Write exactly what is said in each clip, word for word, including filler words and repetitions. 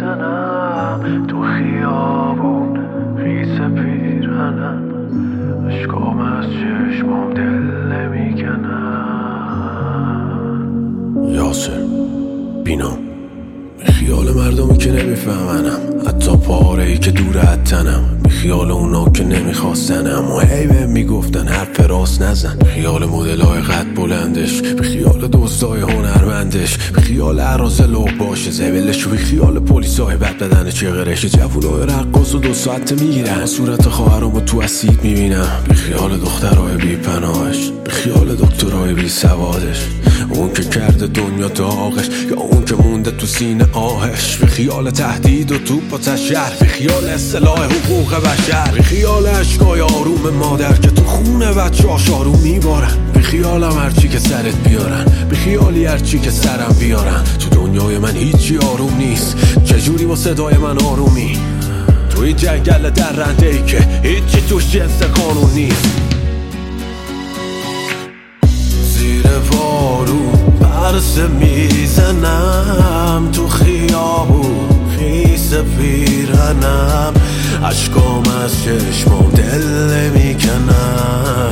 میزنم تو خیابون خیس پیرهنم، اشکام از چشمام دل نمیکنم. یاسر بینام خیال مردمی که نمیفهمنم، حتی پاره‌ای که دور از تنم، خیال اونا که نمیخواستنم و هی بهم میگفتن حرف راست نزن. خیال مدلای قد بلندش، به خیال دوستای هنرمندش، به خیال عراض لوب باشه زبلش، به خیال پلیسای بد بدن چغرش، جوونای رقاص و دو ساعت میگیرن صورت خواهرامو تو اسید میبینم. به خیال دخترای بی پناهش، به خیال دکترای بی سوادش، اون که کرده دنیا داغش یا اون که مونده تو سینه آهش. به خیال تهدید و توپ و تشر، به خیال اصلاح حقوق بشر، به خیال اشکای آروم مادر که تو خونه بچه‌هاش آروم میبارن. به خیالم هرچی که سرت بیارن، به خیالی هرچی که سرم بیارن. تو دنیای من هیچی آروم نیست، چجوری با صدای من آرومی؟ تو این جنگل درنده ای که هیچی توش جنس قانون نیست. زیر بارون پرسه میزنم تو خیابون خیس پیرهنم، اشکام از چشمام دل نمیکنم.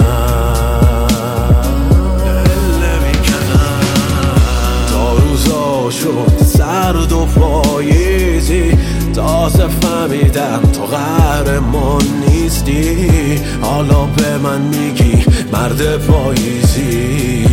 تا روزا شد سرد و پاییزی، تازه فهمیدم تو قهرمان نیستی. حالا به من میگی مرد پاییزی.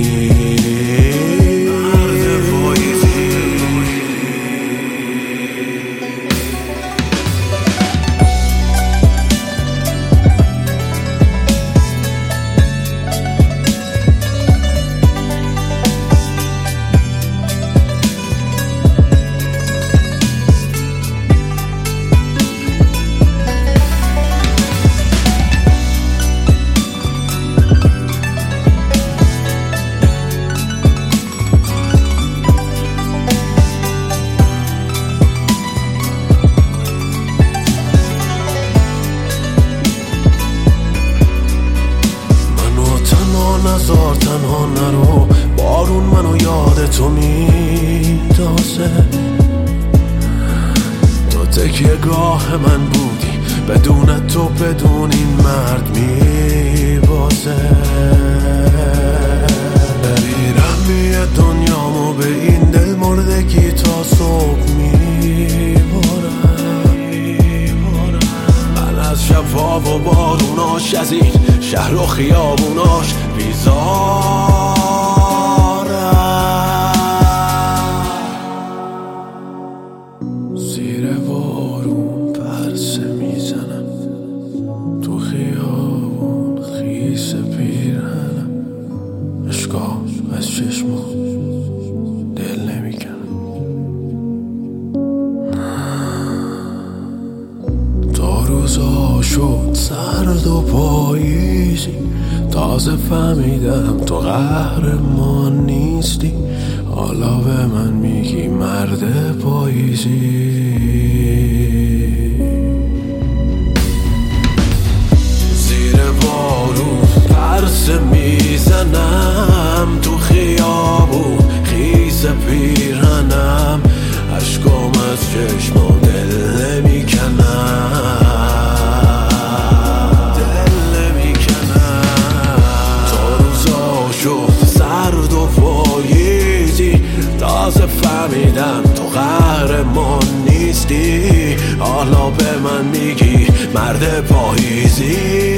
نزار تنها نرو، بارون منو یاد تو میندازه. تو تکیه گاه من بودی، بدون تو بدون این مرد میبازه. بریرم یه دنیامو به این دل مردگی تا صبح میبارم. من از شفاف و باروناش، از این شهر و خیابوناش بیزارم. زیر بارون پرسه میزنم تو خیابون خیس پیرهنم، اشکام از چشمام دل نمیکنم. تا روزا شد سرد و پاییزی، تازه فهمیدم تو قهرمان نیستی. حالا به من میگی مرد پاییزی. زیر بارون پرسه میزنم تو خیابون خیس پیرهنم، اشکام از چشمام دل نمیکنم. سرد و پاییزی، تازه فهمیدم تو قهرمان نیستی. حالا به من میگی مرد پاییزی.